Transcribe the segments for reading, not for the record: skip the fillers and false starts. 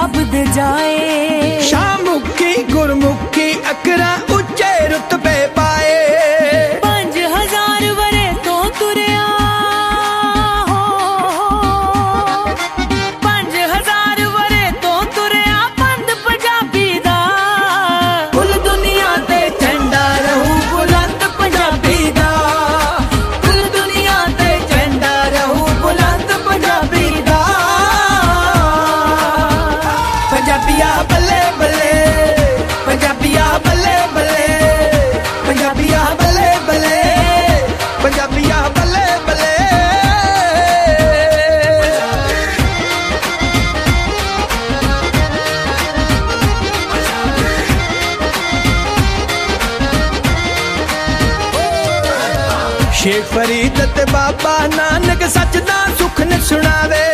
रब दे जाए। शाहमुखी गुरमुखी अकरा उच्चे रुतबे पाए। 5000 वरे तो तुरया हो, 5000 वरे तो तुरया पंध पंजाबी दा। कुल दुनिया ते झंडा रहू बुलंद पंजाबी दा। कुल दुनिया ते झंडा रहू बुलंद पंजाबी दा। पंजाबिया बल्ले बल्ले, पंजाबिया बल्ले बल्ले, पंजाबिया बल्ले बल्ले, पंजाबिया बल्ले बल्ले। शेख फरीद ते बाबा नानक सच दा सुख न सुनावे।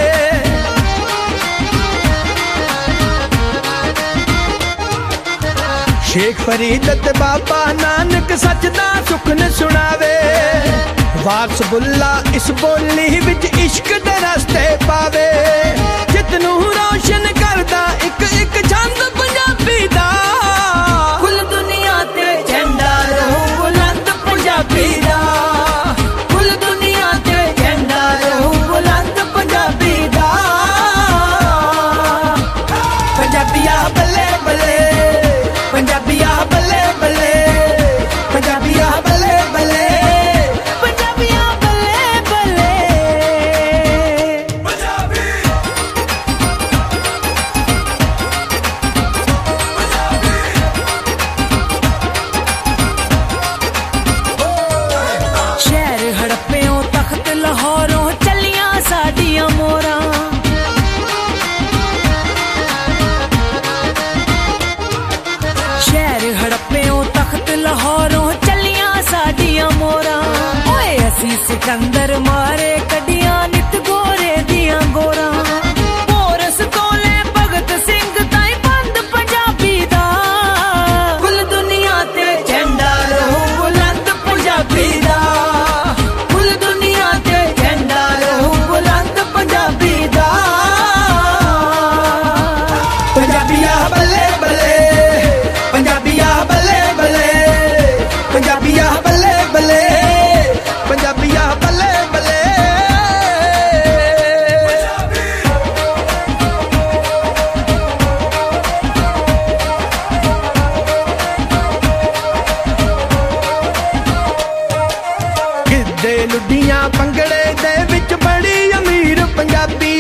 शेख फरीद ते बाबा नानक सच दा सुख न सुनावे। वारस बुल्ला इस बोली विच इश्क दे रस्ते पावे। जितनू रोशन करदा इक इक छंद पंजाबी दा। कुल दुनिया ते झंडा रहू बुलंद पंजाबी दा। कुल दुनिया ते झंडा रहू बुलंद पंजाबी दा। पंजाबिया बल्ले बल्ले, पंजाबिया बल्ले बल्ले, पंजाबिया बल्ले बल्ले, पंजाबिया बल्ले बल्ले। शहर हड़प्पियों तख्त लाहौरों चलियां साडियां मोरां। शहर हड़प्पियों तख्त लाहौरों चलियां साडियां मोरां। ओए असी सिकंदर मारे कडियां नित गोरे दियां गोरां। पोरस कोले भगत सिंह ताई बंद पंजाबी दा। कुल दुनिया ते झंडा रहू बुलंद पंजाबी दा। कुल दुनिया ते झंडा रहू बुलंद पंजाबी दा। पंजाबिया बल्ले बल्ले, पंजाबिया बल्ले बल्ले, पंजाबिया बल्ले बल्ले, पंजाबिया बल्ले बल्ले। गिद्धे लुड्डियां भंगड़े दे विच बड़ी अमीर पंजाबी।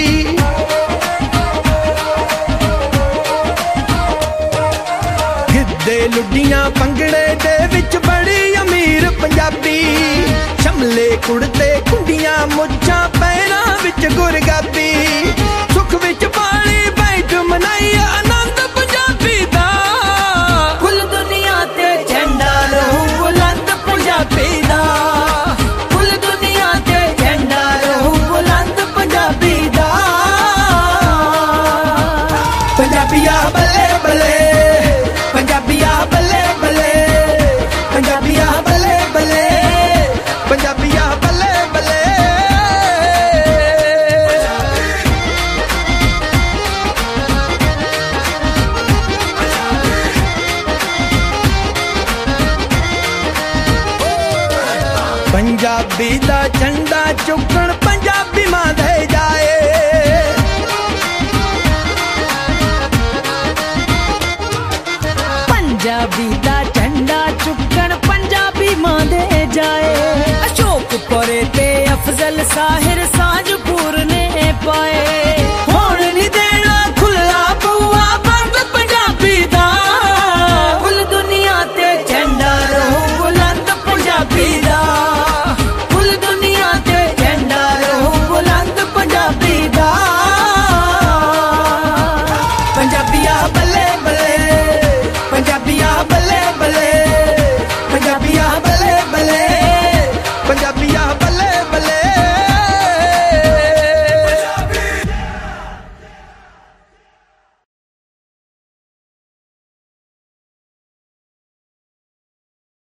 गिद्धे लुड्डियां भंगड़े दे विच बड़ी अमीर पंजाबी। शमले कुड़ते कुंडियां मुच्छां पैरां विच गुरगाबी। सुख विच पाली बैठ मनाई आनंद पंजाबी दा। कुल दुनिया ते झंडा रहू बुलंद पंजाबी दा। कुल दुनिया ते झंडा रहू बुलंद पंजाबी दा। पंजाबिया बल्ले बल्ले, पंजाबिया बल्ले बल्ले, पंजाबिया बल्ले बल्ले, पंजाबिया बल्ले बल्ले। पंजाबी दा झंडा चुकण पंजाबी मां दे जाए। पंजाबी दा झंडा चुकण पंजाबी मां दे जाए। अशोक पुरे ते अफजल साहिर साजपुर ने पाए।